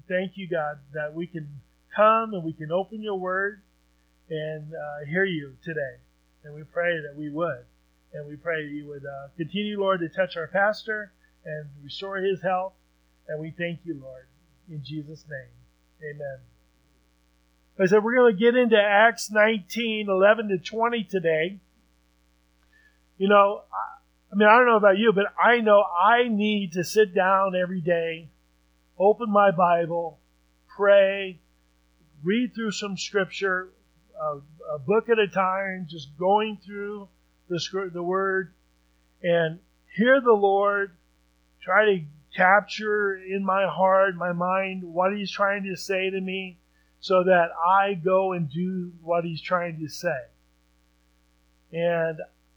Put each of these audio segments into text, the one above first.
thank you, God, that we can come and we can open your word and hear you today. And we pray that we would. And we pray that you would continue, Lord, to touch our pastor and restore his health. And we thank you, Lord, in Jesus' name. Amen. I said we're going to get into Acts 19, 11 to 20 today. You know, I don't know about you, but I know I need to sit down every day, open my Bible, pray, read through some scripture, a book at a time, just going through the Word, and hear the Lord, try to capture in my heart, my mind, what He's trying to say to me, so that I go and do what He's trying to say. And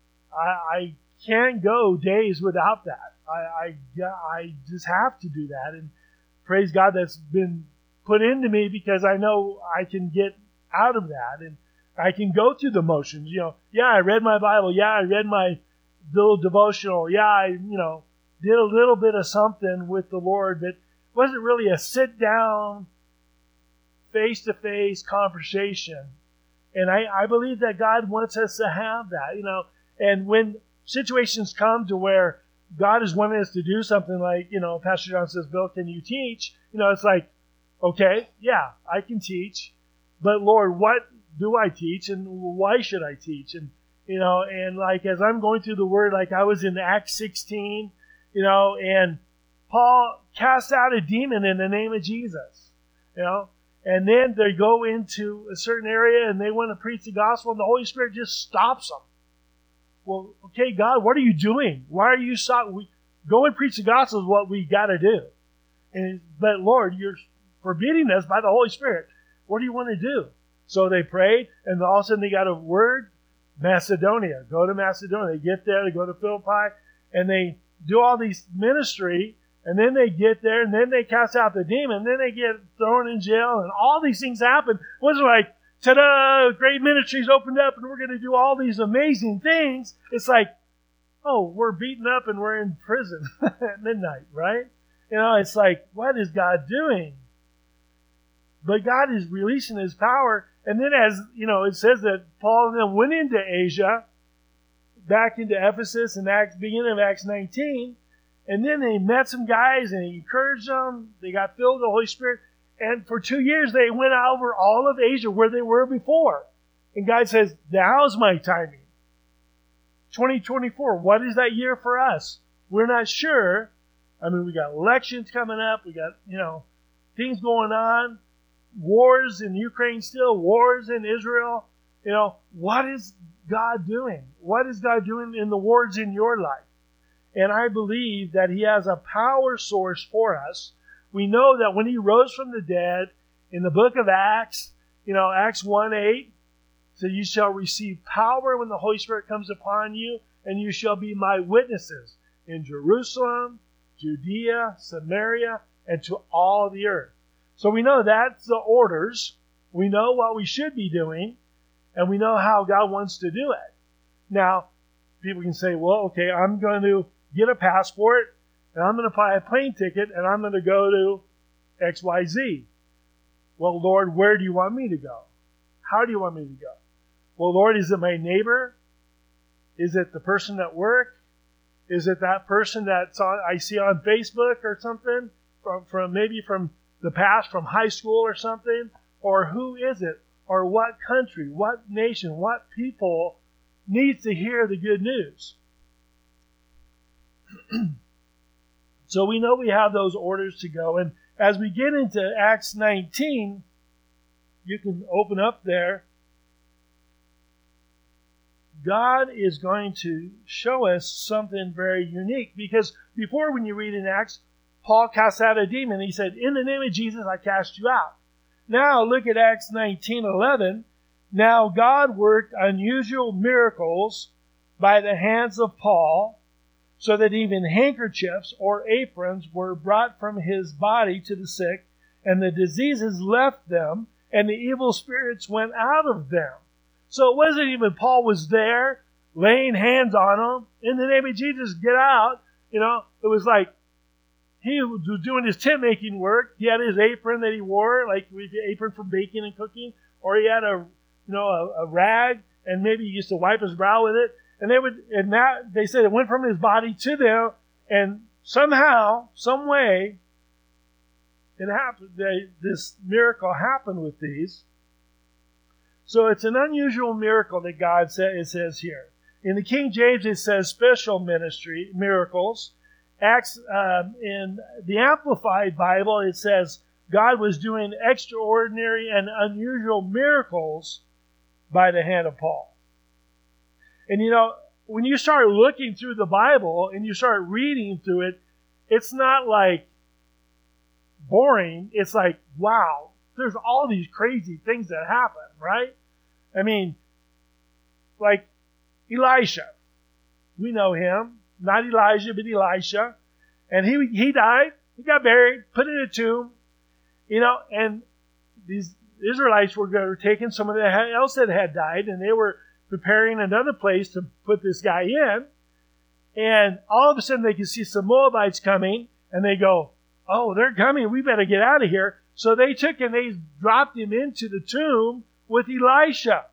I can't go days without that. I just have to do that. And praise God, that's been put into me because I know I can get out of that. And I can go through the motions. I read my Bible. Yeah, I read my little devotional. Yeah, I did a little bit of something with the Lord, but it wasn't really a sit-down, face-to-face conversation. And I believe that God wants us to have that, And when situations come to where God is wanting us to do something like, Pastor John says, Bill, can you teach? It's like, okay, yeah, I can teach. But Lord, what do I teach and why should I teach? And, and like as I'm going through the Word, like I was in Acts 16, and Paul cast out a demon in the name of Jesus, and then they go into a certain area and they want to preach the gospel and the Holy Spirit just stops them. Well, okay, God, what are you doing? Why are you stopping? Go and preach the gospel is what we got to do. But Lord, you're forbidding us by the Holy Spirit. What do you want to do? So they prayed, and all of a sudden they got a word, Macedonia. Go to Macedonia. They get there, they go to Philippi, and they do all these ministry, and then they get there, and then they cast out the demon, and then they get thrown in jail, and all these things happen. It wasn't like, ta-da, great ministries opened up, and we're going to do all these amazing things. It's like, oh, we're beaten up, and we're in prison at midnight, right? It's like, what is God doing? But God is releasing His power. And then as, it says that Paul and them went into Asia, back into Ephesus in beginning of Acts 19. And then they met some guys and He encouraged them. They got filled with the Holy Spirit. And for 2 years they went over all of Asia where they were before. And God says, now's my timing. 2024, what is that year for us? We're not sure. We got elections coming up. We got, things going on. Wars in Ukraine still, wars in Israel. What is God doing? What is God doing in the wars in your life? And I believe that He has a power source for us. We know that when He rose from the dead, in the book of Acts, Acts 1:8, so you shall receive power when the Holy Spirit comes upon you, and you shall be my witnesses in Jerusalem, Judea, Samaria, and to all the earth. So we know that's the orders. We know what we should be doing, and we know how God wants to do it. Now, people can say, well, okay, I'm going to get a passport, and I'm going to buy a plane ticket, and I'm going to go to XYZ. Well, Lord, where do you want me to go? How do you want me to go? Well, Lord, is it my neighbor? Is it the person at work? Is it that person that I see on Facebook or something from the past, from high school or something? Or who is it? Or what country, what nation, what people needs to hear the good news? So we know we have those orders to go. And as we get into Acts 19, you can open up there. God is going to show us something very unique. Because before, when you read in Acts, Paul cast out a demon. He said, in the name of Jesus, I cast you out. Now look at Acts 19:11. Now God worked unusual miracles by the hands of Paul, so that even handkerchiefs or aprons were brought from his body to the sick, and the diseases left them, and the evil spirits went out of them. So it wasn't even Paul was there laying hands on them. In the name of Jesus, get out. It was like he was doing his tent making work. He had his apron that he wore, like with the apron for baking and cooking, or he had a rag, and maybe he used to wipe his brow with it. And they said it went from his body to them, and somehow, some way, it happened. This miracle happened with these. So it's an unusual miracle that God it says here. In the King James, it says special ministry miracles. Acts in the Amplified Bible, it says God was doing extraordinary and unusual miracles by the hand of Paul. And when you start looking through the Bible and you start reading through it, it's not like boring. It's like, wow, there's all these crazy things that happen, right? I mean, like Elisha. We know him. Not Elijah, but Elisha. And he died. He got buried, put in a tomb. And these Israelites were taking someone else that had died, and they were preparing another place to put this guy in. And all of a sudden they can see some Moabites coming, and they go, oh, they're coming. We better get out of here. So they took and they dropped him into the tomb with Elisha.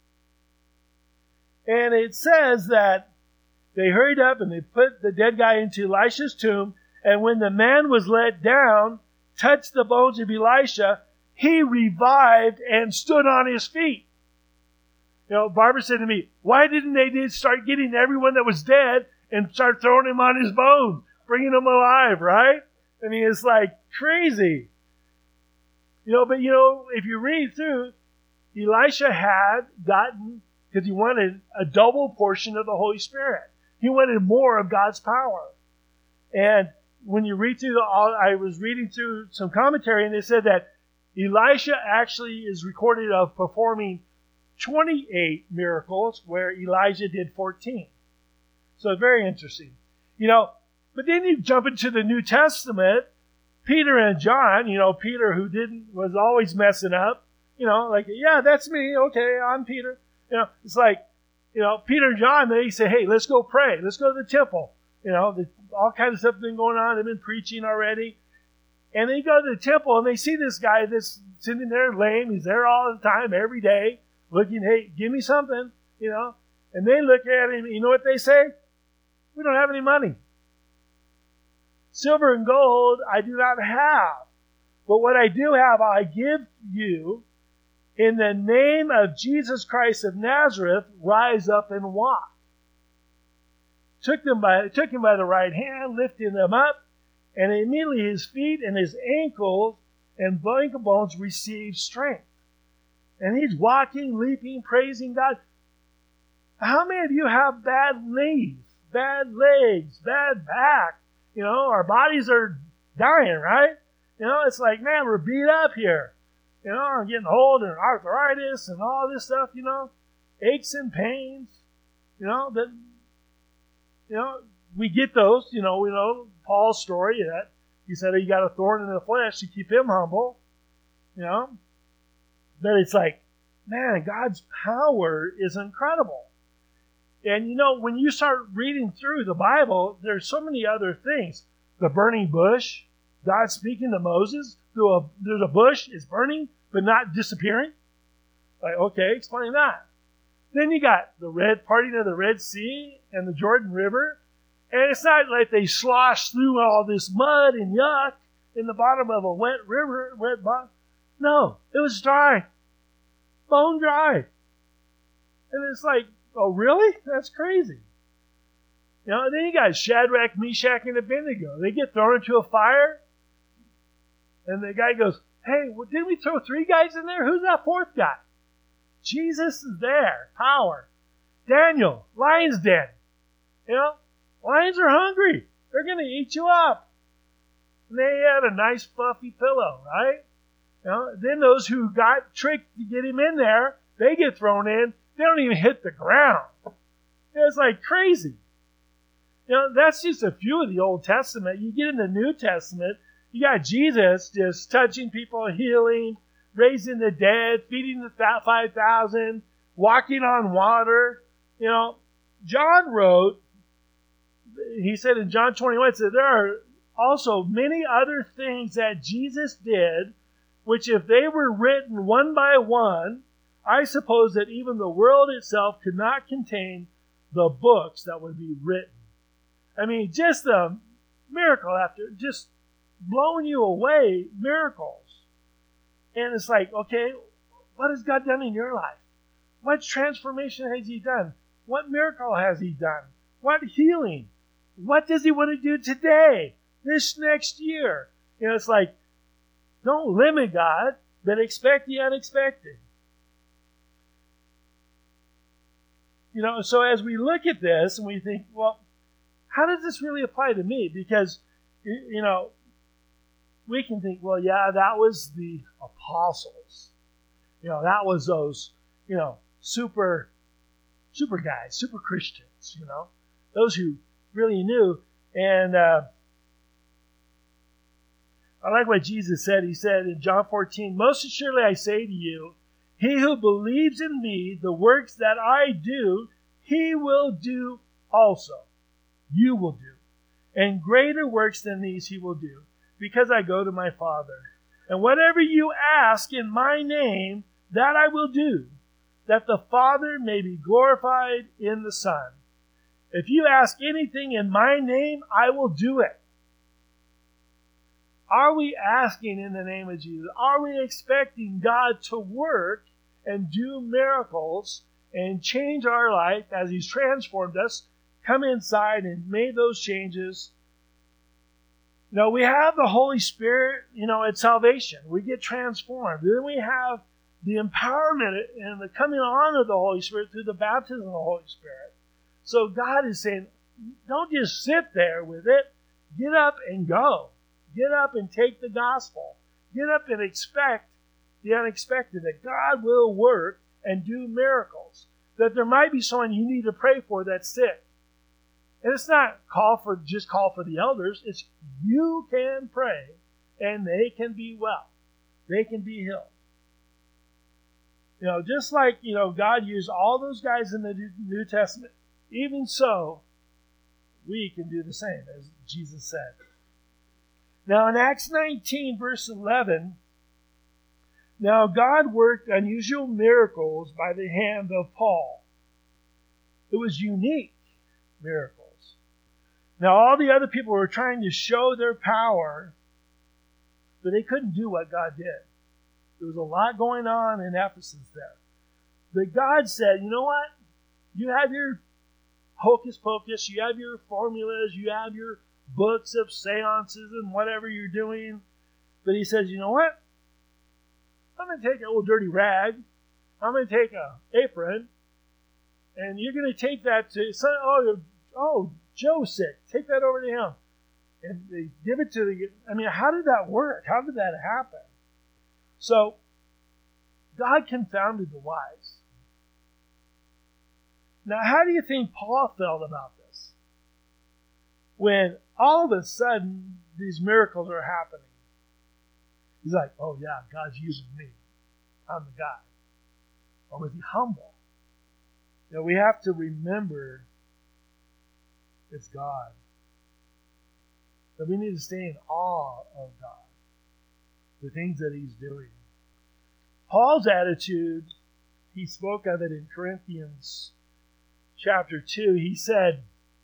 And it says that they hurried up and they put the dead guy into Elisha's tomb. And when the man was let down, touched the bones of Elisha, he revived and stood on his feet. Barbara said to me, why didn't they start getting everyone that was dead and start throwing him on his bones, bringing him alive, right? I mean, it's like crazy. But if you read through, Elisha had gotten, because he wanted a double portion of the Holy Spirit. He wanted more of God's power. And when you read through I was reading through some commentary, and they said that Elisha actually is recorded of performing 28 miracles, where Elijah did 14. So very interesting. But then you jump into the New Testament, Peter and John, Peter who was always messing up, yeah, that's me. Okay, I'm Peter. It's like, Peter and John, they say, hey, let's go pray. Let's go to the temple. All kinds of stuff has been going on. They've been preaching already. And they go to the temple and they see this guy that's sitting there lame. He's there all the time, every day, looking, hey, give me something, And they look at him. You know what they say? We don't have any money. Silver and gold I do not have. But what I do have, I give you. In the name of Jesus Christ of Nazareth, rise up and walk. Took him by the right hand, lifting him up, and immediately his feet and his ankles and ankle bones received strength. And he's walking, leaping, praising God. How many of you have bad knees, bad legs, bad back? Our bodies are dying, right? It's like, man, we're beat up here. I'm getting old and arthritis and all this stuff, aches and pains, we get those, we know Paul's story that he said he got a thorn in the flesh to keep him humble, but it's like, man, God's power is incredible. And when you start reading through the Bible, there's so many other things. The burning bush, God speaking to Moses, there's a bush, it's burning, but not disappearing. Like, okay, explain that. Then you got the parting of the Red Sea and the Jordan River. And it's not like they sloshed through all this mud and yuck in the bottom of a wet river, wet bottom. No, it was dry. Bone dry. And it's like, oh, really? That's crazy. And then you got Shadrach, Meshach, and Abednego. They get thrown into a fire. And the guy goes, hey, didn't we throw 3 guys in there? Who's that 4th guy? Jesus is there. Power. Daniel, lion's den. Lions are hungry. They're going to eat you up. And they had a nice fluffy pillow, right? Then those who got tricked to get him in there, they get thrown in. They don't even hit the ground. It's like crazy. That's just a few of the Old Testament. You get in the New Testament, you got Jesus just touching people, healing, raising the dead, feeding the 5,000, walking on water. John wrote, he said in John 21, it said there are also many other things that Jesus did, which if they were written one by one, I suppose that even the world itself could not contain the books that would be written. I mean, just a miracle after, just blowing you away, miracles. And it's like, okay, what has God done in your life? What transformation has He done? What miracle has He done? What healing? What does He want to do today, this next year? You know, it's like, don't limit God, but expect the unexpected. You know, so as we look at this and we think, well, how does this really apply to me? Because, you know, we can think, well, yeah, that was the apostles. You know, that was those, you know, super guys, super Christians, you know, those who really knew. And I like what Jesus said. He said in John 14, most assuredly I say to you, he who believes in me, the works that I do, he will do also. You will do. And greater works than these he will do, because I go to my Father. And whatever you ask in my name, that I will do, that the Father may be glorified in the Son. If you ask anything in my name, I will do it. Are we asking in the name of Jesus? Are we expecting God to work and do miracles and change our life as He's transformed us, come inside and made those changes? No, we have the Holy Spirit, you know, at salvation. We get transformed. Then we have the empowerment and the coming on of the Holy Spirit through the baptism of the Holy Spirit. So God is saying, don't just sit there with it. Get up and go. Get up and take the gospel. Get up and expect the unexpected, that God will work and do miracles. That there might be someone you need to pray for that's sick. And it's not call for the elders. It's you can pray and they can be well. They can be healed. You know, just like, you know, God used all those guys in the New Testament, even so, we can do the same, as Jesus said. Now in Acts 19, verse 11, now God worked unusual miracles by the hand of Paul. It was unique miracles. Now all the other people were trying to show their power, but they couldn't do what God did. There was a lot going on in Ephesus there. But God said, you know what? You have your hocus pocus, you have your formulas, you have your books of seances and whatever you're doing. But He says, you know what? I'm going to take an old dirty rag. I'm going to take an apron. And you're going to take that to, Joe's sick. Take that over to him. And they give it to the, how did that work? How did that happen? So, God confounded the wise. Now, how do you think Paul felt about this? When all of a sudden, these miracles are happening. He's like, oh yeah, God's using me. I'm the guy. Or was he humble? You know, we have to remember it's God. That we need to stay in awe of God. The things that He's doing. Paul's attitude, he spoke of it in Corinthians chapter 2. He said,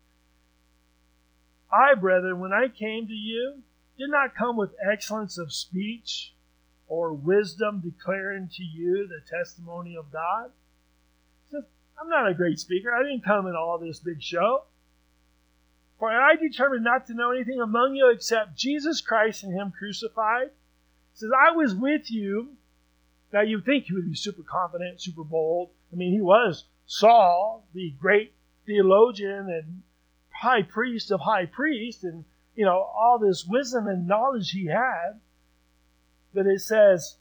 I, brethren, when I came to you, did not come with excellence of speech or wisdom declaring to you the testimony of God. He says, I'm not a great speaker. I didn't come in all this big show. For I determined not to know anything among you except Jesus Christ and Him crucified. He says, I was with you. Now you'd think he would be super confident, super bold. He was Saul, the great theologian and high priest of high priests, and all this wisdom and knowledge he had. But it says,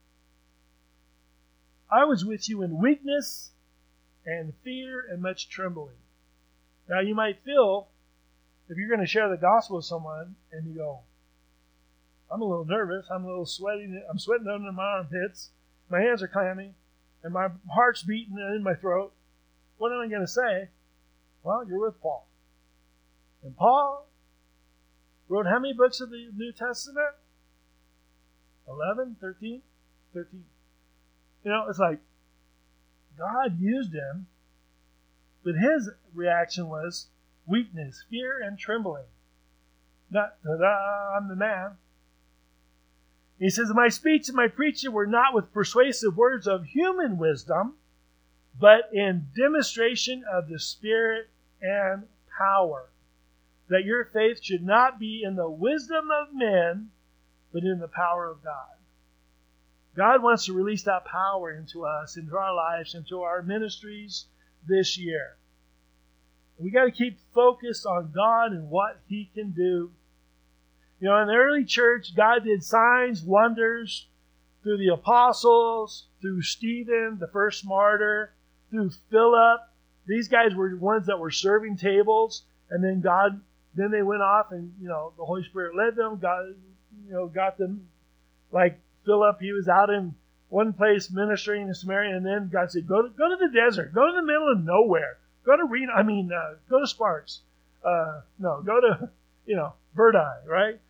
I was with you in weakness and fear and much trembling. Now you might feel, if you're going to share the gospel with someone and you go, I'm a little nervous, I'm a little sweating, I'm sweating under my armpits, my hands are clammy, and my heart's beating in my throat. What am I going to say? Well, you're with Paul. And Paul, wrote how many books of the New Testament? 11? 13? 13. It's like God used him, but his reaction was weakness, fear, and trembling. Not, ta-da, I'm the man. He says, my speech and my preaching were not with persuasive words of human wisdom, but in demonstration of the Spirit and power, that your faith should not be in the wisdom of men, but in the power of God. God wants to release that power into us, into our lives, into our ministries this year. We got to keep focused on God and what He can do. In the early church, God did signs, wonders through the apostles, through Stephen, the first martyr, through Philip. These guys were ones that were serving tables, and then they went off, and the Holy Spirit led them. God, got them. Like Philip, he was out in one place ministering in Samaria, and then God said, "Go to the desert, go to the middle of nowhere, go to go to Sparks, go to Verdi, right?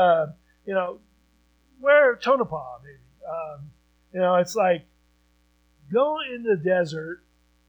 Where Tonopah, maybe. It's like go in the desert."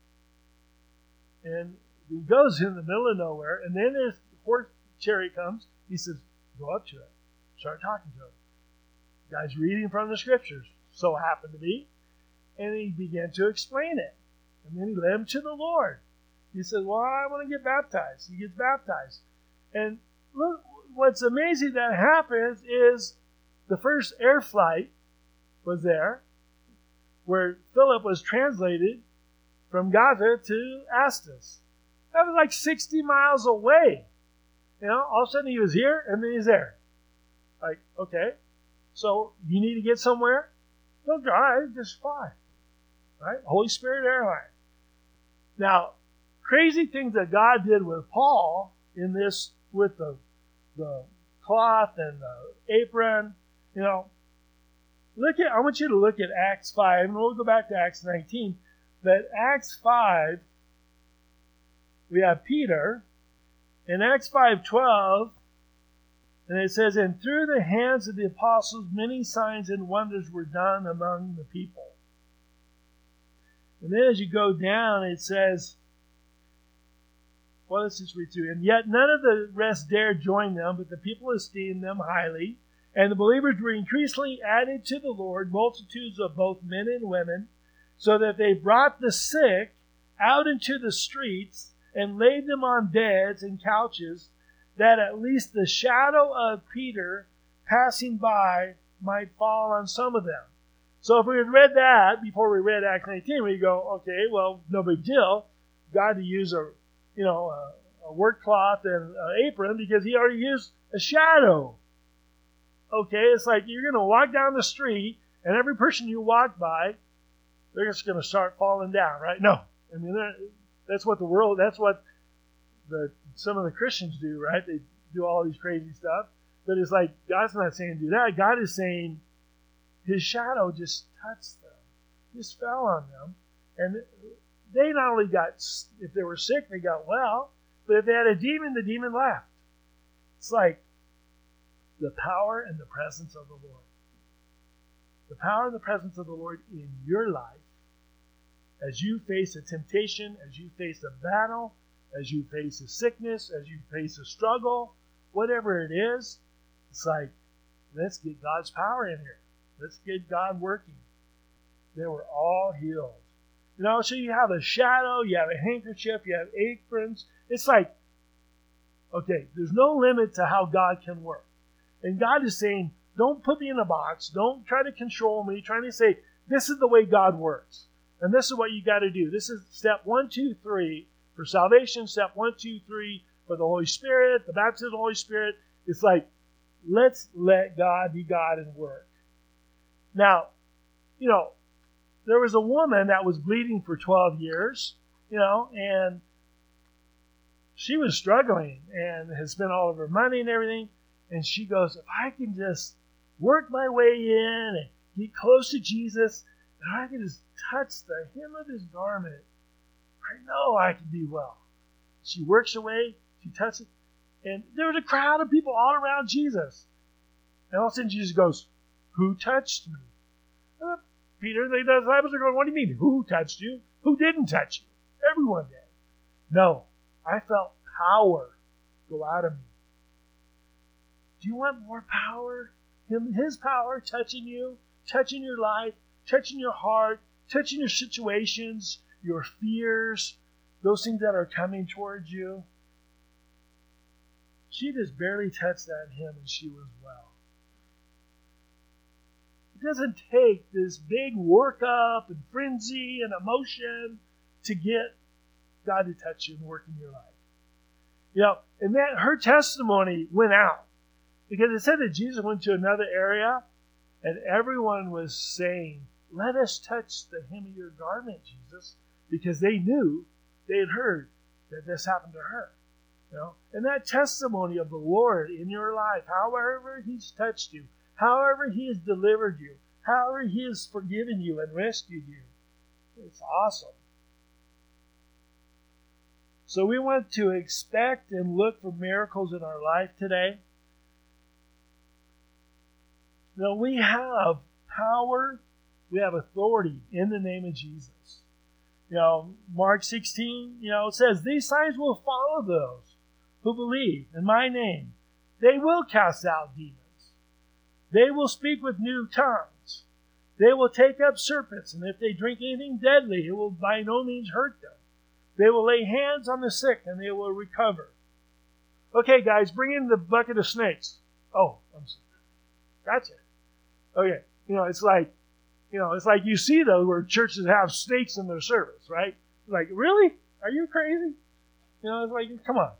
And he goes in the middle of nowhere, and then his horse chariot comes. He says, go up to it. Start talking to him. The guy's reading from the scriptures, so happened to be. And he began to explain it. And then he led him to the Lord. He said, well, I want to get baptized. He gets baptized. And look, what's amazing that happens is the first air flight was there, where Philip was translated from Gaza to Astus. That was like 60 miles away. All of a sudden he was here and then he's there. Like, okay, so you need to get somewhere? Don't drive, just fly. Right? Holy Spirit Airline. Now, crazy things that God did with Paul in this, with the cloth and the apron, I want you to look at Acts 5, and we'll go back to Acts 19. But Acts 5, we have Peter. In Acts 5:12, and it says, and through the hands of the apostles, many signs and wonders were done among the people. And then as you go down, it says, well, let's just read through. And yet none of the rest dared join them, but the people esteemed them highly. And the believers were increasingly added to the Lord, multitudes of both men and women, so that they brought the sick out into the streets and laid them on beds and couches, that at least the shadow of Peter passing by might fall on some of them. So if we had read that before we read Acts 19, we'd go, okay, well, no big deal. God to use a work cloth and an apron because he already used a shadow. Okay, it's like you're going to walk down the street, and every person you walk by, they're just going to start falling down, right? No. That's what some of the Christians do, right? They do all these crazy stuff. But it's like, God's not saying do that. God is saying his shadow just touched them, just fell on them. And they not only if they were sick, they got well, but if they had a demon, the demon left. It's like the power and the presence of the Lord. The power and the presence of the Lord in your life as you face a temptation, as you face a battle, as you face a sickness, as you face a struggle, whatever it is, it's like, let's get God's power in here. Let's get God working. They were all healed. So you have a shadow, you have a handkerchief, you have aprons. It's like, okay, there's no limit to how God can work. And God is saying, don't put me in a box. Don't try to control me. Trying to say, this is the way God works. And this is what you got to do. This is step 1, 2, 3 for salvation. Step 1, 2, 3 for the Holy Spirit, the baptism of the Holy Spirit. It's like, let's let God be God and work. Now, there was a woman that was bleeding for 12 years, and she was struggling and had spent all of her money and everything. And she goes, if I can just work my way in and get close to Jesus, and I can just touch the hem of his garment, I know I can be well. She works away, she touches it, And there was a crowd of people all around Jesus. And all of a sudden Jesus goes, "Who touched me?" Peter and the disciples are going, "What do you mean? Who touched you? Who didn't touch you?" Everyone did. "No, I felt power go out of me." Do you want more power? His power touching you, touching your life, touching your heart, touching your situations, your fears, those things that are coming towards you. She just barely touched that hem and she was well. It doesn't take this big workup and frenzy and emotion to get God to touch you and work in your life. And that her testimony went out. Because it said that Jesus went to another area and everyone was saying, "Let us touch the hem of your garment, Jesus," because they knew, they had heard that this happened to her. And that testimony of the Lord in your life, however He's touched you, however He has delivered you, however He has forgiven you and rescued you, it's awesome. So we want to expect and look for miracles in our life today. Now we have power, we have authority in the name of Jesus. Mark 16, it says, "These signs will follow those who believe in my name. They will cast out demons. They will speak with new tongues. They will take up serpents, and if they drink anything deadly, it will by no means hurt them. They will lay hands on the sick, and they will recover." Okay, guys, bring in the bucket of snakes. Oh, I'm sorry. Gotcha. Okay, it's like you see those where churches have snakes in their service, right? Like, really? Are you crazy? It's like, come on.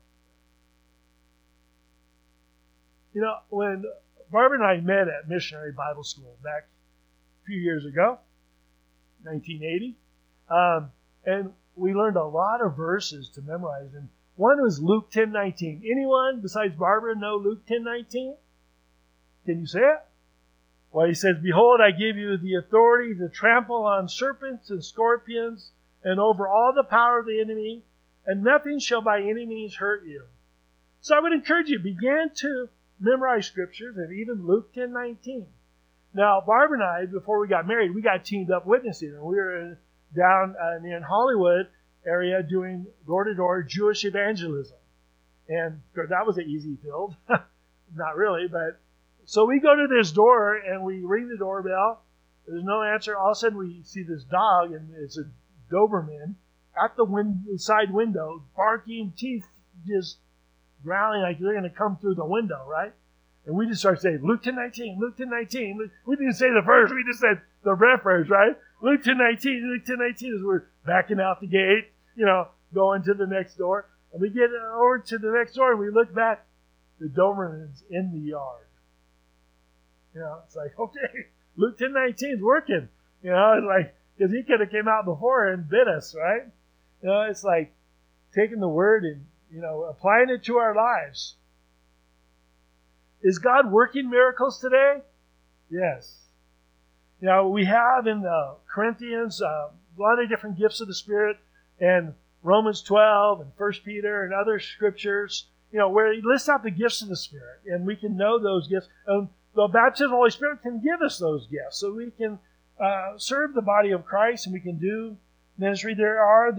When Barbara and I met at Missionary Bible School back a few years ago, 1980, and we learned a lot of verses to memorize, and one was Luke 10:19. Anyone besides Barbara know Luke 10:19? Can you say it? Well, he says, "Behold, I give you the authority to trample on serpents and scorpions and over all the power of the enemy, and nothing shall by any means hurt you." So I would encourage you, begin to memorize scriptures and even Luke 10:19. Now, Barbara and I, before we got married, we got teamed up witnessing, and we were down in Hollywood area doing door-to-door Jewish evangelism. And that was an easy field. Not really, but so we go to this door and we ring the doorbell. There's no answer. All of a sudden we see this dog, and it's a Doberman at the side window, barking, teeth just growling like they're going to come through the window, right? And we just start saying, "Luke 10:19, Luke 10:19. We didn't say the verse, we just said the reference, right? Luke 10:19, Luke 10:19 as we're backing out the gate, going to the next door. And we get over to the next door and we look back, the Doberman's in the yard. It's like, okay, Luke 10:19 is working. It's like, because he could have came out before and bit us, right? It's like taking the word and, applying it to our lives. Is God working miracles today? Yes. We have in the Corinthians a lot of different gifts of the Spirit, and Romans 12 and 1 Peter and other scriptures, where he lists out the gifts of the Spirit, and we can know those gifts. The baptism of the Holy Spirit can give us those gifts, so we can serve the body of Christ and we can do ministry. There are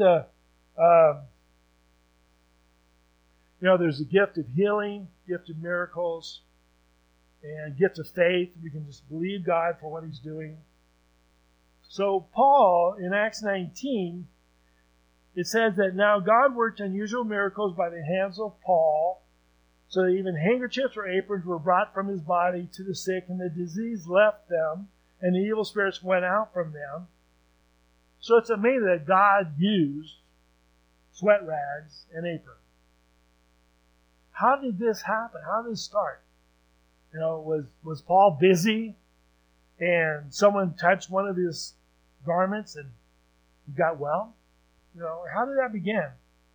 there's the gift of healing, gift of miracles, and gift of faith. We can just believe God for what He's doing. So Paul, in Acts 19, it says that now God worked unusual miracles by the hands of Paul, so that even handkerchiefs or aprons were brought from his body to the sick, and the disease left them, and the evil spirits went out from them. So it's amazing that God used sweat rags and aprons. How did this happen? How did this start? Was Paul busy and someone touched one of his garments and he got well? How did that begin?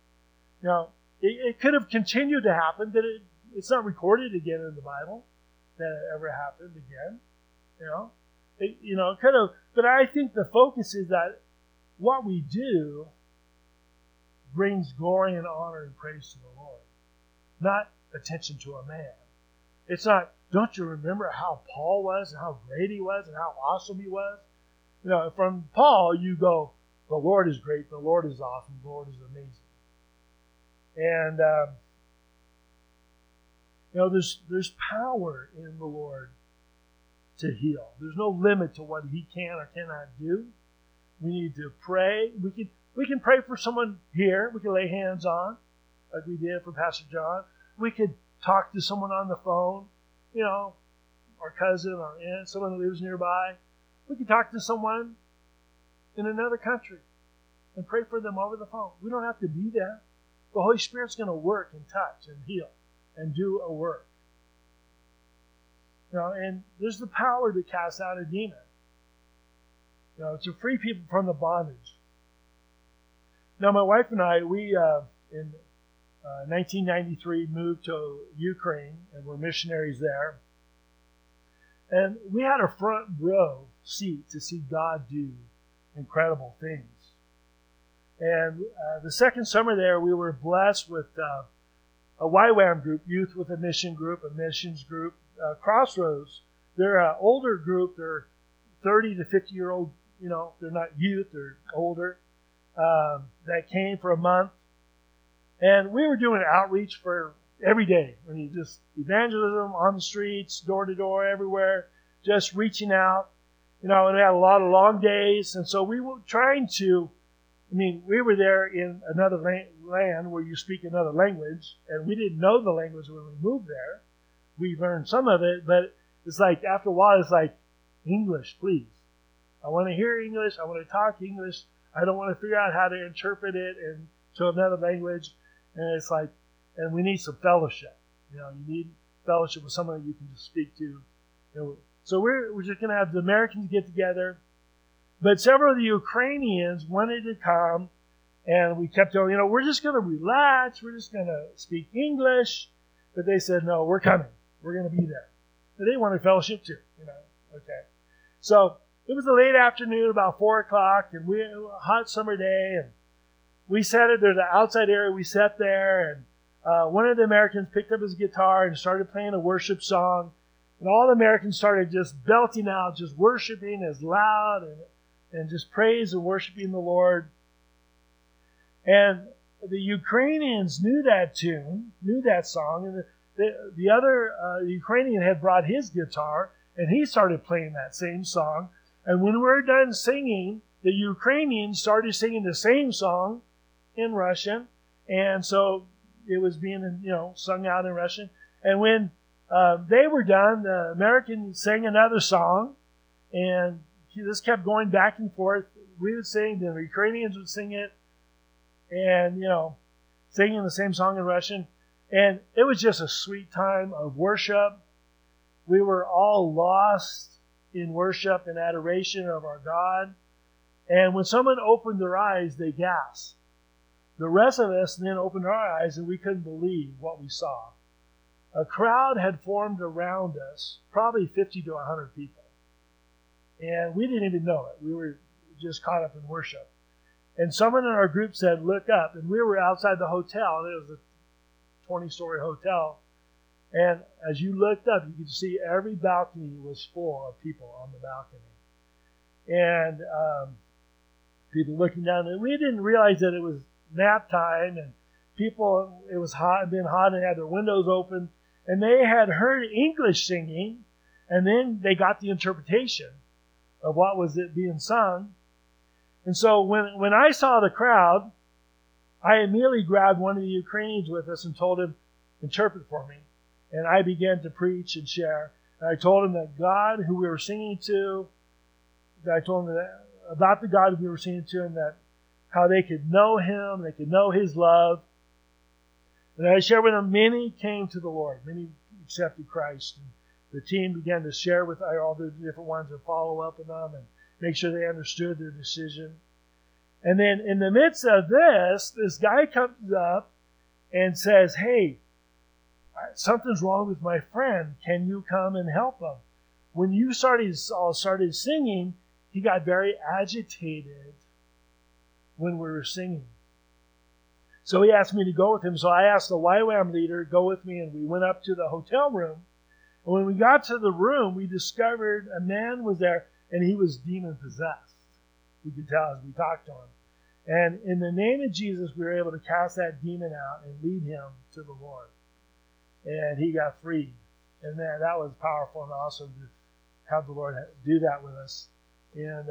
It could have continued to happen, but it's not recorded again in the Bible that it ever happened again. It could have, but I think the focus is that what we do brings glory and honor and praise to the Lord. Not attention to a man. It's not, don't you remember how Paul was and how great he was and how awesome he was? From Paul, you go, the Lord is great, the Lord is awesome, the Lord is amazing. And, there's power in the Lord to heal. There's no limit to what he can or cannot do. We need to pray. We can pray for someone here. We can lay hands on, like we did for Pastor John. We could talk to someone on the phone, our cousin, our aunt, someone who lives nearby. We could talk to someone in another country and pray for them over the phone. We don't have to be there. The Holy Spirit's going to work and touch and heal and do a work. And there's the power to cast out a demon. To free people from the bondage. Now, my wife and I, we in 1993 moved to Ukraine, and we're missionaries there. And we had a front row seat to see God do incredible things. And the second summer there, we were blessed with a YWAM group, Youth with a Mission group, a missions group, Crossroads. They're an older group. They're 30 to 50-year-old, they're not youth, they're older, that came for a month. And we were doing outreach for every day. Just evangelism on the streets, door to door, everywhere, just reaching out. And we had a lot of long days. And so we were trying to, we were there in another land where you speak another language, and we didn't know the language when we moved there. We learned some of it, but it's like, after a while, it's like, English, please. I want to hear English. I want to talk English. I don't want to figure out how to interpret it into another language. And it's like, and we need some fellowship. You need fellowship with someone you can just speak to. So we're just going to have the Americans get together. But several of the Ukrainians wanted to come, and we kept going, we're just going to relax. We're just going to speak English. But they said, no, we're coming. We're going to be there. But they wanted fellowship too, Okay. So it was a late afternoon, about 4 o'clock, and we a hot summer day, and we sat at there's an outside area. We sat there, and one of the Americans picked up his guitar and started playing a worship song, and all the Americans started just belting out, just worshiping as loud and just praise and worshiping the Lord. And the Ukrainians knew that tune, knew that song, and the other Ukrainian had brought his guitar, and he started playing that same song. And when we were done singing, the Ukrainians started singing the same song in Russian. And so it was being, sung out in Russian. And when they were done, the Americans sang another song. And this kept going back and forth. We would sing, the Ukrainians would sing it. And, singing the same song in Russian. And it was just a sweet time of worship. We were all lost in worship and adoration of our God. And when someone opened their eyes, they gasped. The rest of us then opened our eyes, and we couldn't believe what we saw. A crowd had formed around us, probably 50 to 100 people. And we didn't even know it. We were just caught up in worship. And someone in our group said, look up. And we were outside the hotel, and it was a 20-story hotel. And as you looked up, you could see every balcony was full of people on the balcony. And people looking down. And we didn't realize that it was nap time, and people, it was hot, been hot, and had their windows open. And they had heard English singing, and then they got the interpretation of what was it being sung. And so when I saw the crowd, I immediately grabbed one of the Ukrainians with us and told him, interpret for me. And I began to preach and share. And I told him that God who we were singing to, that I told him that, about the God we were singing to, and that how they could know Him, they could know His love. And I shared with them, many came to the Lord, many accepted Christ. And the team began to share with all the different ones and follow up on them and make sure they understood their decision. And then in the midst of this guy comes up and says, hey, something's wrong with my friend. Can you come and help him? When you all started singing, he got very agitated when we were singing. So he asked me to go with him. So I asked the YWAM leader to go with me, and we went up to the hotel room. And when we got to the room, we discovered a man was there, and he was demon-possessed. We could tell as we talked to him. And in the name of Jesus, we were able to cast that demon out and lead him to the Lord. And he got freed. And man, that was powerful and awesome to have the Lord do that with us. And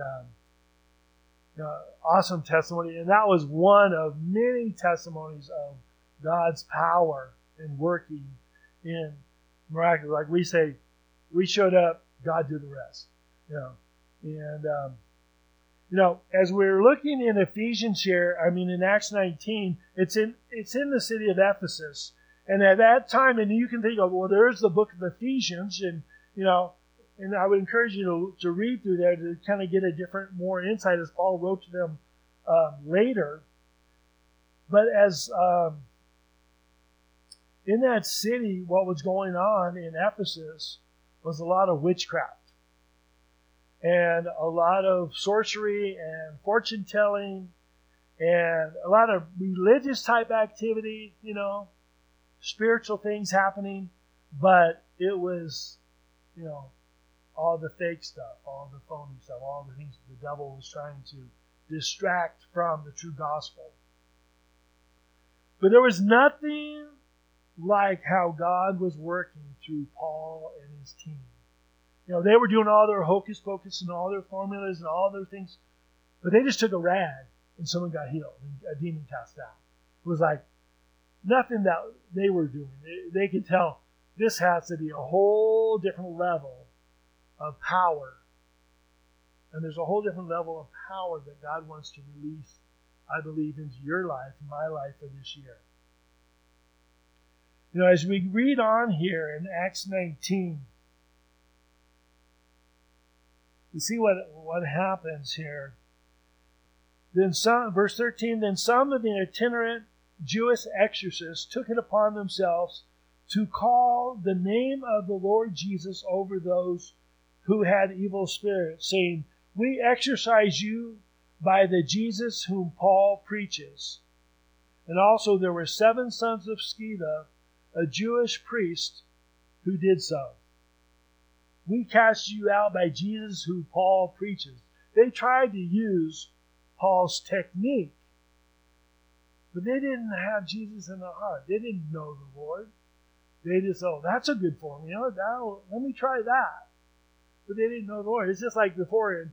awesome testimony. And that was one of many testimonies of God's power in working in miraculous. Like we say, we showed up, God did the rest. And as we're looking in Ephesians here, in Acts 19, it's in the city of Ephesus. And at that time, and you can think of, well, there's the book of Ephesians, and I would encourage you to read through there to kind of get a different, more insight as Paul wrote to them later. But as in that city, what was going on in Ephesus was a lot of witchcraft and a lot of sorcery and fortune telling and a lot of religious type activity, spiritual things happening, but it was, all the fake stuff, all the phony stuff, all the things the devil was trying to distract from the true gospel. But there was nothing like how God was working through Paul and his team. They were doing all their hocus pocus and all their formulas and all their things, but they just took a rag and someone got healed and a demon cast out. It was like nothing that they were doing. They could tell this has to be a whole different level of power. And there's a whole different level of power that God wants to release, I believe, into your life, my life for this year. As we read on here in Acts 19, we see what happens here. Then verse 13, then some of the itinerant Jewish exorcists took it upon themselves to call the name of the Lord Jesus over those who had evil spirits, saying, we exorcise you by the Jesus whom Paul preaches. And also there were 7 sons of Sceva, a Jewish priest, who did so. We cast you out by Jesus who Paul preaches. They tried to use Paul's technique, but they didn't have Jesus in their heart. They didn't know the Lord. They just, that's a good form. Let me try that. But they didn't know the Lord. It's just like before,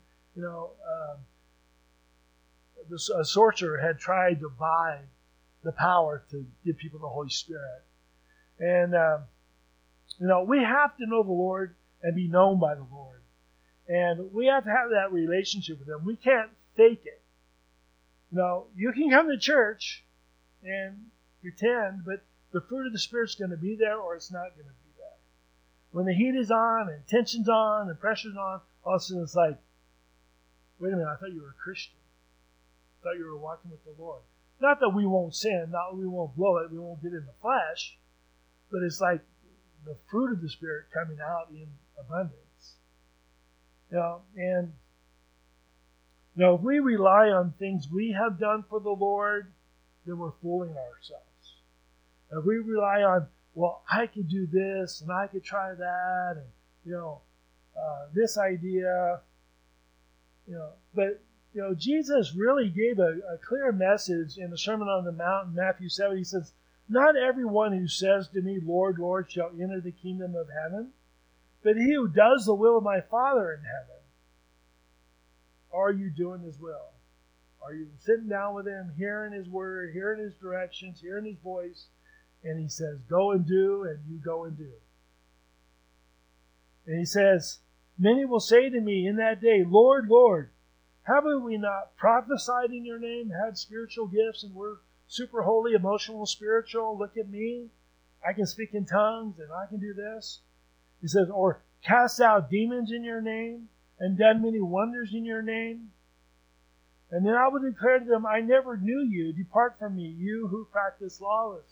a sorcerer had tried to buy the power to give people the Holy Spirit. And, we have to know the Lord and be known by the Lord. And we have to have that relationship with Him. We can't fake it. You can come to church and pretend, but the fruit of the Spirit's going to be there or it's not going to be there. When the heat is on and tension's on and pressure's on, all of a sudden it's like, wait a minute, I thought you were a Christian. I thought you were walking with the Lord. Not that we won't sin, not that we won't blow it, we won't get in the flesh, but it's like the fruit of the Spirit coming out in abundance. If we rely on things we have done for the Lord, then we're fooling ourselves. If we rely on, I could do this and I could try that, and this idea, but Jesus really gave a clear message in the Sermon on the Mount in Matthew 7. He says, not everyone who says to me, Lord, Lord, shall enter the kingdom of heaven, but he who does the will of my Father in heaven. Are you doing His will? Are you sitting down with Him, hearing His word, hearing His directions, hearing His voice? And He says, go and do, and you go and do. And He says, many will say to me in that day, Lord, Lord, haven't we not prophesied in your name, had spiritual gifts, and we're super holy, emotional, spiritual? Look at me. I can speak in tongues, and I can do this. He says, or cast out demons in your name, and done many wonders in your name. And then I will declare to them, I never knew you. Depart from me, you who practice lawlessness.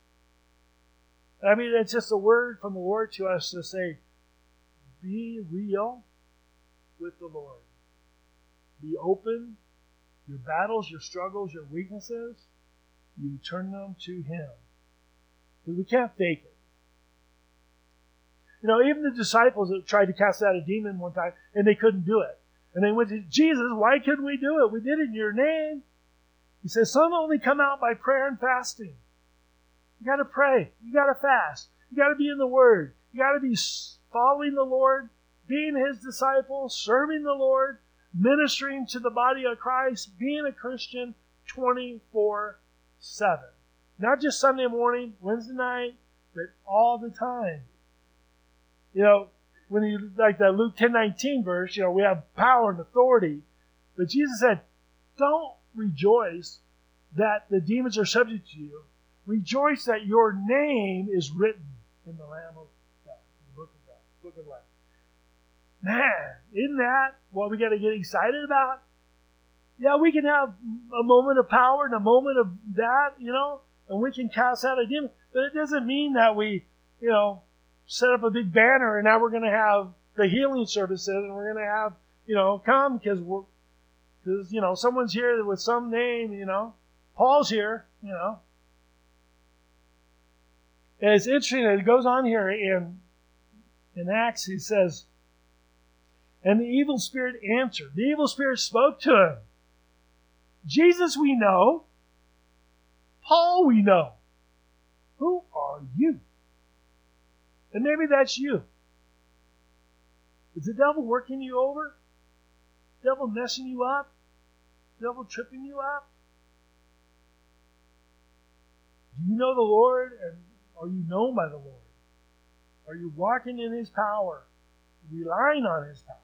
It's just a word from the Lord to us to say, be real with the Lord. Be open. Your battles, your struggles, your weaknesses. you turn them to Him. Because we can't fake it. You know, even the disciples that tried to cast out a demon one time, and they couldn't do it. And they went to Jesus, why couldn't we do it? We did it in your name. He says, some only come out by prayer and fasting. You got to pray. You got to fast. You got to be in the Word. You got to be following the Lord, being His disciple, serving the Lord, ministering to the body of Christ, being a Christian 24/7. Not just Sunday morning, Wednesday night, but all the time. You know, when you like that Luke 10:19 verse, you know, we have power and authority. But Jesus said, don't rejoice that the demons are subject to you. Rejoice that your name is written in the Lamb of God, the book of God, book of life. Man, isn't that what we got to get excited about? Yeah, we can have a moment of power and a moment of that, you know, and we can cast out a demon. But it doesn't mean that we, you know, set up a big banner and now we're going to have the healing services and we're going to have, you know, come because, you know, someone's here with some name, you know. Paul's here, you know. And it's interesting that it goes on here in Acts, he says, and the evil spirit answered. The evil spirit spoke to him. Jesus we know. Paul we know. Who are you? And maybe that's you. Is the devil working you over? The devil messing you up? The devil tripping you up? Do you know the Lord, and are you known by the Lord? Are you walking in His power, relying on His power?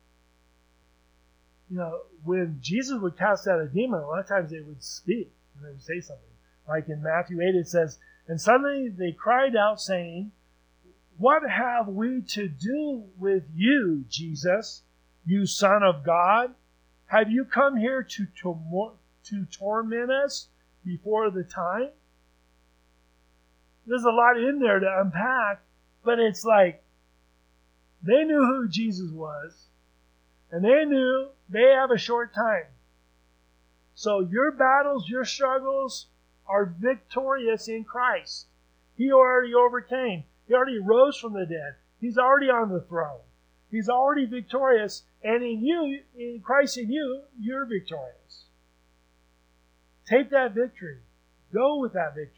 You know, when Jesus would cast out a demon, a lot of times they would speak and they would say something. Like in Matthew 8, it says, and suddenly they cried out, saying, what have we to do with you, Jesus, you Son of God? Have you come here to torment us before the time? There's a lot in there to unpack, but it's like they knew who Jesus was, and they knew they have a short time. So your battles, your struggles are victorious in Christ. He already overcame. He already rose from the dead. He's already on the throne. He's already victorious, and in you, in Christ in you, you're victorious. Take that victory. Go with that victory.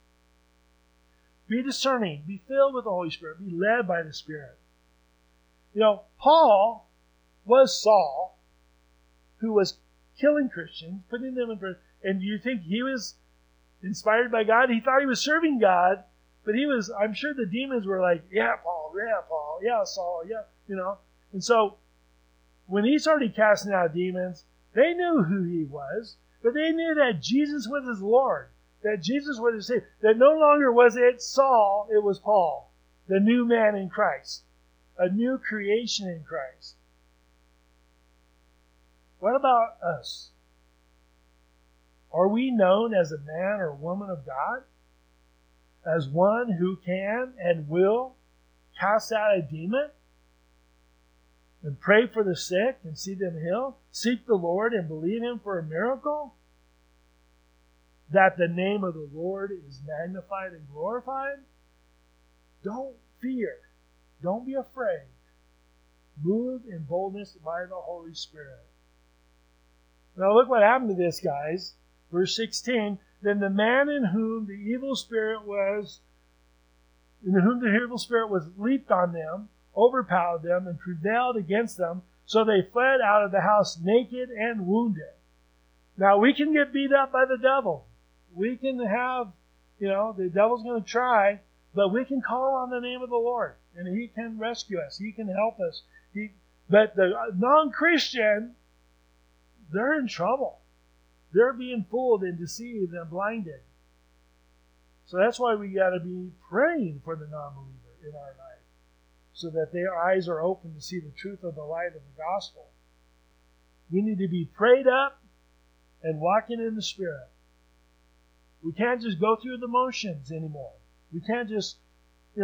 Be discerning. Be filled with the Holy Spirit. Be led by the Spirit. You know, Paul was Saul, who was killing Christians, putting them in prison. And do you think he was inspired by God? He thought he was serving God, but I'm sure the demons were like, yeah, Paul, yeah, Saul, yeah, you know. And so when he started casting out demons, they knew who he was, but they knew that Jesus was his Lord, that Jesus was his Savior, that no longer was it Saul, it was Paul, the new man in Christ, a new creation in Christ. What about us? Are we known as a man or woman of God? As one who can and will cast out a demon? And pray for the sick and see them heal? Seek the Lord and believe Him for a miracle? That the name of the Lord is magnified and glorified? Don't fear. Don't be afraid. Move in boldness by the Holy Spirit. Now look what happened to this, guys. Verse 16, then the man in whom the evil spirit was leaped on them, overpowered them, and prevailed against them, so they fled out of the house naked and wounded. Now we can get beat up by the devil. We can have, the devil's going to try, but we can call on the name of the Lord, and He can rescue us. He can help us. But the non-Christian, they're in trouble. They're being fooled and deceived and blinded. So that's why we got to be praying for the non-believer in our life, so that their eyes are open to see the truth of the light of the gospel. We need to be prayed up and walking in the Spirit. We can't just go through the motions anymore. We can't just, we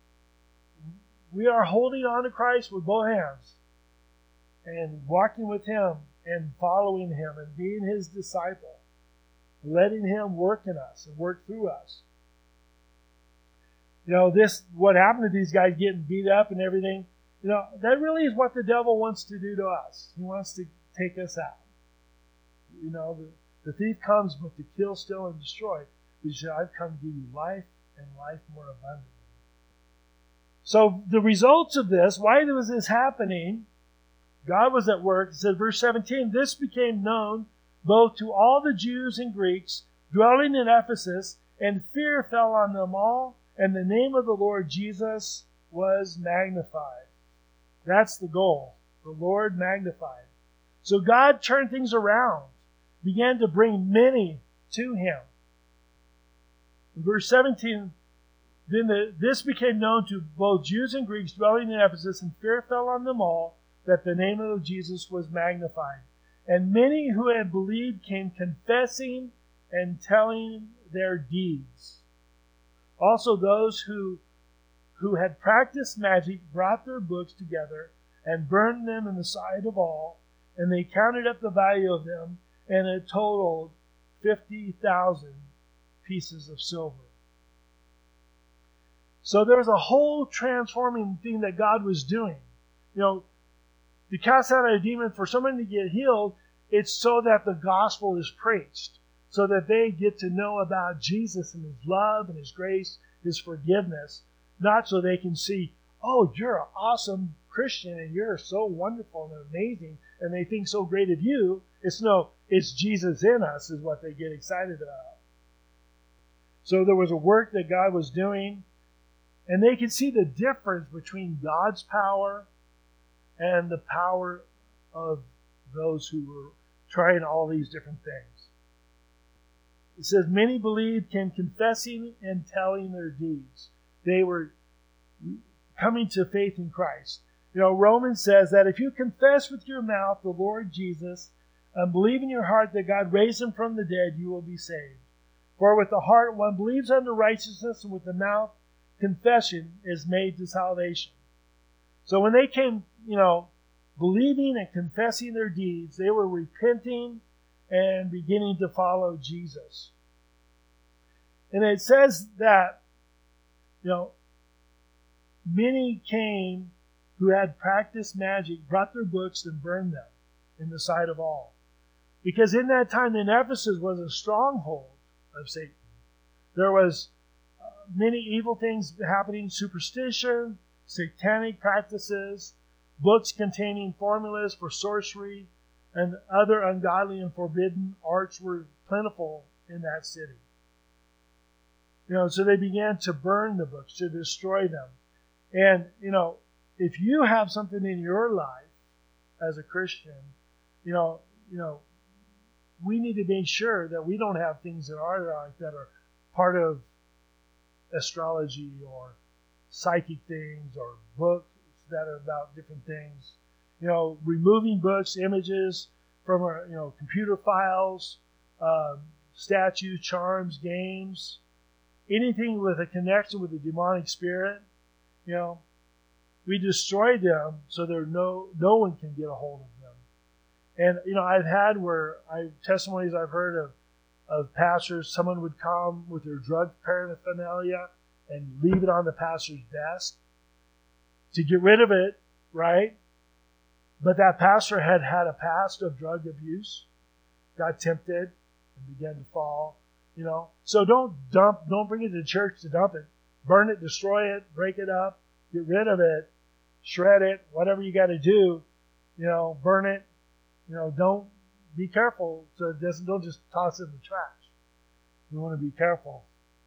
are holding on to Christ with both hands and walking with Him and following Him and being His disciple. letting Him work in us and work through us. What happened to these guys getting beat up and everything, that really is what the devil wants to do to us. He wants to take us out. The thief comes but to kill, steal, and destroy. He said, I've come to give you life and life more abundantly. So the results of this, why was this happening? God was at work. It says, verse 17, this became known both to all the Jews and Greeks dwelling in Ephesus, and fear fell on them all, and the name of the Lord Jesus was magnified. That's the goal. The Lord magnified. So God turned things around, began to bring many to Him. In verse 17, then this became known to both Jews and Greeks dwelling in Ephesus, and fear fell on them all, that the name of Jesus was magnified. And many who had believed came confessing and telling their deeds. Also those who had practiced magic brought their books together and burned them in the sight of all, and they counted up the value of them, and it totaled 50,000 pieces of silver. So there was a whole transforming thing that God was doing. To cast out a demon, for someone to get healed, it's so that the gospel is preached, so that they get to know about Jesus and His love and His grace, His forgiveness, not so they can see, oh, you're an awesome Christian and you're so wonderful and amazing, and they think so great of you. It's Jesus in us is what they get excited about. So there was a work that God was doing, and they could see the difference between God's power and the power of those who were trying all these different things. It says, many believed, came confessing and telling their deeds. They were coming to faith in Christ. Romans says that if you confess with your mouth the Lord Jesus and believe in your heart that God raised Him from the dead, you will be saved. For with the heart one believes unto righteousness, and with the mouth confession is made to salvation. So when they came, believing and confessing their deeds, they were repenting and beginning to follow Jesus. And it says that, many came who had practiced magic, brought their books and burned them in the sight of all. Because in that time in Ephesus was a stronghold of Satan. There was many evil things happening, superstition, satanic practices, books containing formulas for sorcery, and other ungodly and forbidden arts were plentiful in that city. So they began to burn the books, to destroy them. And, if you have something in your life as a Christian, we need to make sure that we don't have things in our life that are part of astrology or psychic things or books that are about different things. Removing books, images from our, computer files, statues, charms, games, anything with a connection with the demonic spirit, we destroy them so no one can get a hold of them. And I've had testimonies I've heard of pastors. Someone would come with their drug paraphernalia and leave it on the pastor's desk to get rid of it, right? But that pastor had a past of drug abuse, got tempted, and began to fall. So don't bring it to church to dump it. Burn it, destroy it, break it up, get rid of it, shred it, whatever you got to do. Burn it. Don't be careful so don't just toss it in the trash. You want to be careful.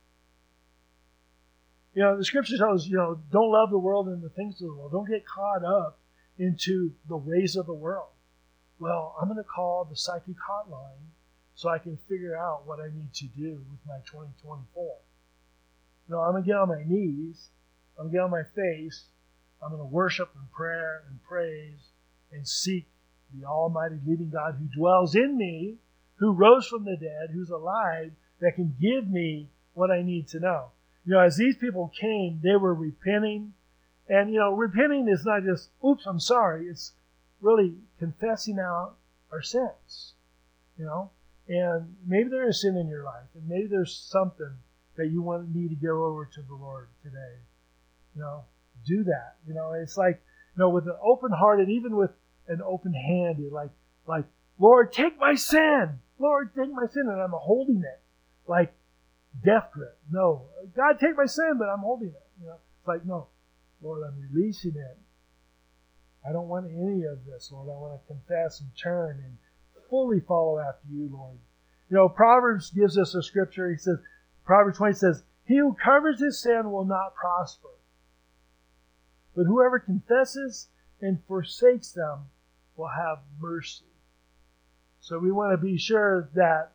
The scripture tells us, don't love the world and the things of the world. Don't get caught up into the ways of the world. Well, I'm going to call the psychic hotline so I can figure out what I need to do with my 2024. I'm going to get on my knees. I'm going to get on my face. I'm going to worship and prayer and praise and seek the almighty living God who dwells in me, who rose from the dead, who's alive, that can give me what I need to know. As these people came, they were repenting. And, repenting is not just, oops, I'm sorry. It's really confessing out our sins, And maybe there is sin in your life, and maybe there's something that you need to give over to the Lord today. Do that. It's like, with an open heart and even with an open hand, you're like, Lord, take my sin. Lord, take my sin. And I'm holding it like death grip. No, God, take my sin, but I'm holding it. It's like, no, Lord, I'm releasing it. I don't want any of this, Lord. I want to confess and turn and fully follow after you, Lord. Proverbs gives us a scripture. He says, Proverbs 20 says, he who covers his sin will not prosper. But whoever confesses and forsakes them will have mercy. So we want to be sure that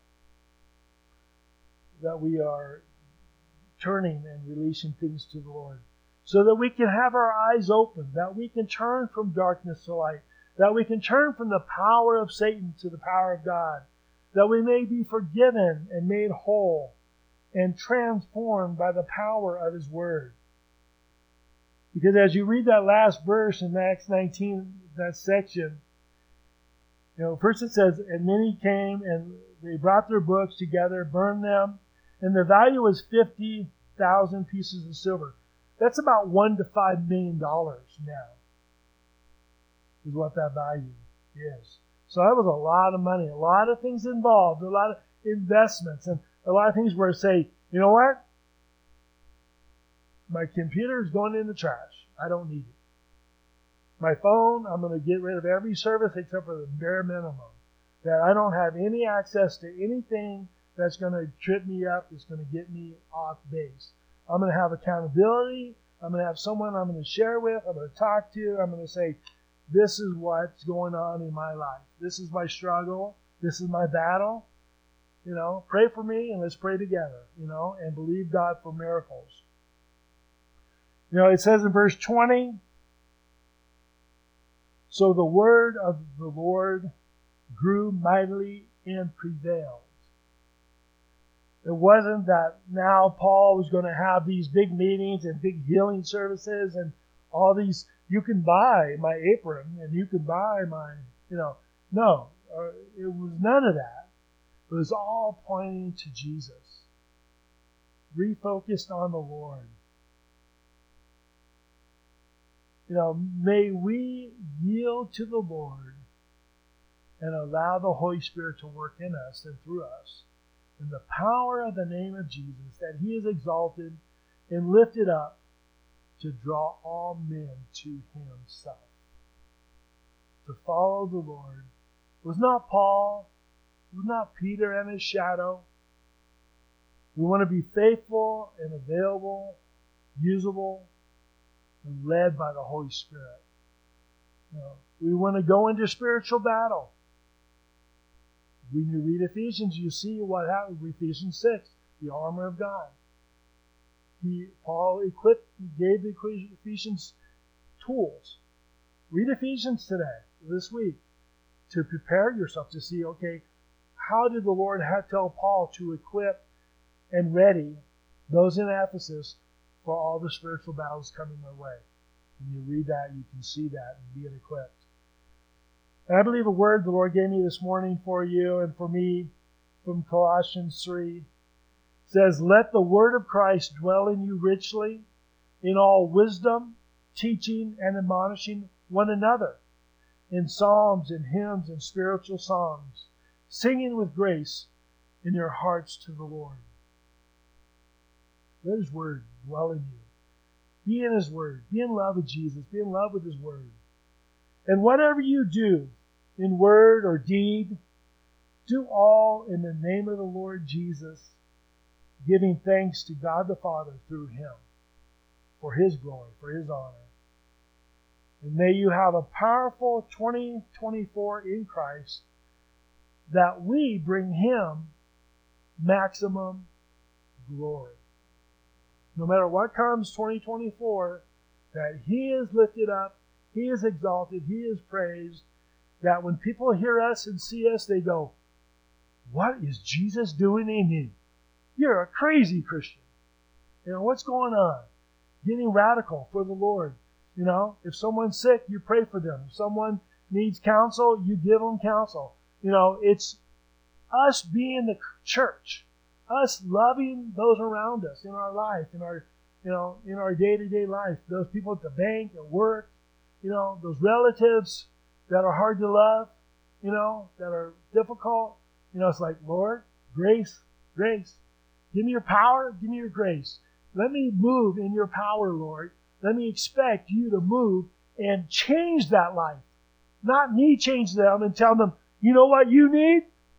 we are turning and releasing things to the Lord, so that we can have our eyes open, that we can turn from darkness to light, that we can turn from the power of Satan to the power of God, that we may be forgiven and made whole and transformed by the power of His Word. Because as you read that last verse in Acts 19, that section, first it says, and many came and they brought their books together, burned them, and the value was 50,000 pieces of silver. That's about $1 to $5 million now, is what that value is. So that was a lot of money, a lot of things involved, a lot of investments, and a lot of things where it say, you know what? My computer is going in the trash. I don't need it. My phone, I'm going to get rid of every service except for the bare minimum. That I don't have any access to anything that's going to trip me up, that's going to get me off base. I'm going to have accountability. I'm going to have someone I'm going to share with. I'm going to talk to. I'm going to say, this is what's going on in my life. This is my struggle. This is my battle. Pray for me and let's pray together, and believe God for miracles. It says in verse 20, so the word of the Lord grew mightily and prevailed. It wasn't that now Paul was going to have these big meetings and big healing services and all these, you can buy my apron and you can buy my, no, it was none of that. It was all pointing to Jesus. Refocused on the Lord. May we yield to the Lord and allow the Holy Spirit to work in us and through us in the power of the name of Jesus, that He is exalted and lifted up to draw all men to Himself. To follow the Lord. It was not Paul. It was not Peter and his shadow. We want to be faithful and available, usable, and led by the Holy Spirit. We want to go into spiritual battle. When you read Ephesians, you see what happened with Ephesians 6, the armor of God. Paul gave the Ephesians tools. Read Ephesians today, this week, to prepare yourself to see, okay, how did the Lord tell Paul to equip and ready those in Ephesus for all the spiritual battles coming their way? When you read that, you can see that and be equipped. And I believe a word the Lord gave me this morning for you and for me from Colossians 3 says, let the word of Christ dwell in you richly in all wisdom, teaching and admonishing one another in psalms and hymns and spiritual songs, singing with grace in your hearts to the Lord. Let His word dwell in you. Be in His word. Be in love with Jesus. Be in love with His word. And whatever you do, in word or deed, do all in the name of the Lord Jesus, giving thanks to God the Father through Him, for His glory, for His honor. And may you have a powerful 2024 in Christ, that we bring Him maximum glory. No matter what comes 2024, that He is lifted up, He is exalted, He is praised, that when people hear us and see us, they go, what is Jesus doing in you? You're a crazy Christian. What's going on? Getting radical for the Lord. If someone's sick, you pray for them. If someone needs counsel, you give them counsel. It's us being the church, us loving those around us in our life, in our day-to-day life, those people at the bank, at work, those relatives that are hard to love, that are difficult. It's like, Lord, grace. Give me your power, give me your grace. Let me move in your power, Lord. Let me expect you to move and change that life. Not me change them and tell them, you know what you need?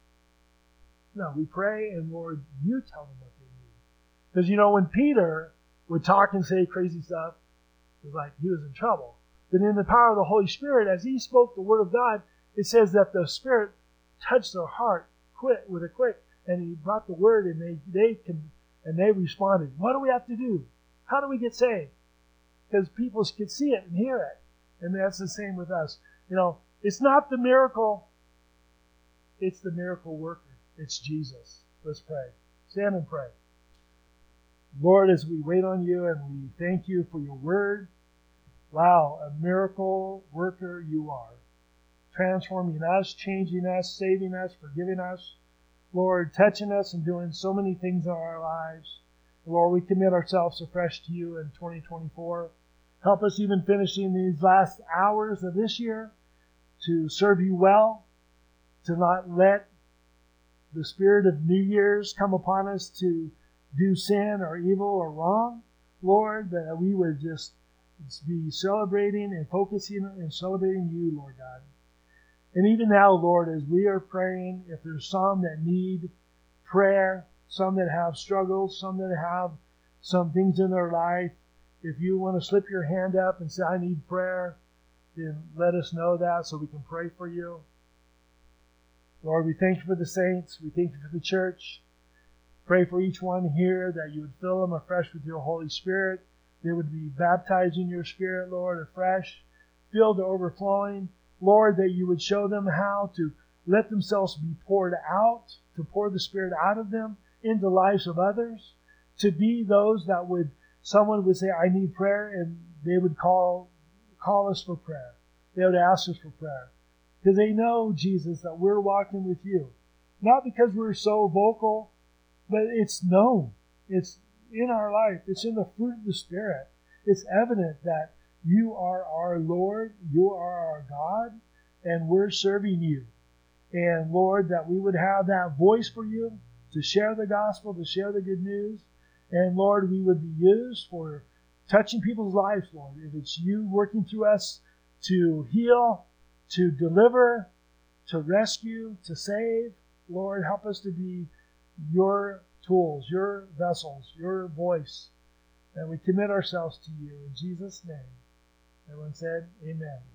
No, we pray and Lord, you tell them what they need. Because when Peter would talk and say crazy stuff, it was like he was in trouble. But in the power of the Holy Spirit, as he spoke the word of God, it says that the Spirit touched their heart with a quick, and he brought the word, and they responded. What do we have to do? How do we get saved? Because people could see it and hear it, and that's the same with us. It's not the miracle; it's the miracle worker. It's Jesus. Let's pray. Stand and pray. Lord, as we wait on you and we thank you for your word. Wow, a miracle worker you are. Transforming us, changing us, saving us, forgiving us. Lord, touching us and doing so many things in our lives. Lord, we commit ourselves afresh to you in 2024. Help us even finishing these last hours of this year to serve you well, to not let the spirit of New Year's come upon us to do sin or evil or wrong. Lord, that we would just be celebrating and focusing and celebrating you, Lord God. And even now, Lord, as we are praying, if there's some that need prayer, some that have struggles, some that have some things in their life, if you want to slip your hand up and say, I need prayer, then let us know that so we can pray for you. Lord, we thank you for the saints. We thank you for the church. Pray for each one here that you would fill them afresh with your Holy Spirit. They would be baptized in your Spirit, Lord, afresh, filled to overflowing. Lord, that you would show them how to let themselves be poured out, to pour the Spirit out of them into the lives of others, to be those that someone would say, I need prayer, and they would call us for prayer. They would ask us for prayer. Because they know, Jesus, that we're walking with you. Not because we're so vocal, but it's known. It's in our life. It's in the fruit of the Spirit. It's evident that you are our Lord, you are our God, and we're serving you. And Lord, that we would have that voice for you to share the gospel, to share the good news. And Lord, we would be used for touching people's lives, Lord. If it's you working through us to heal, to deliver, to rescue, to save, Lord, help us to be your tools, your vessels, your voice. And we commit ourselves to you in Jesus' name. Everyone said, amen.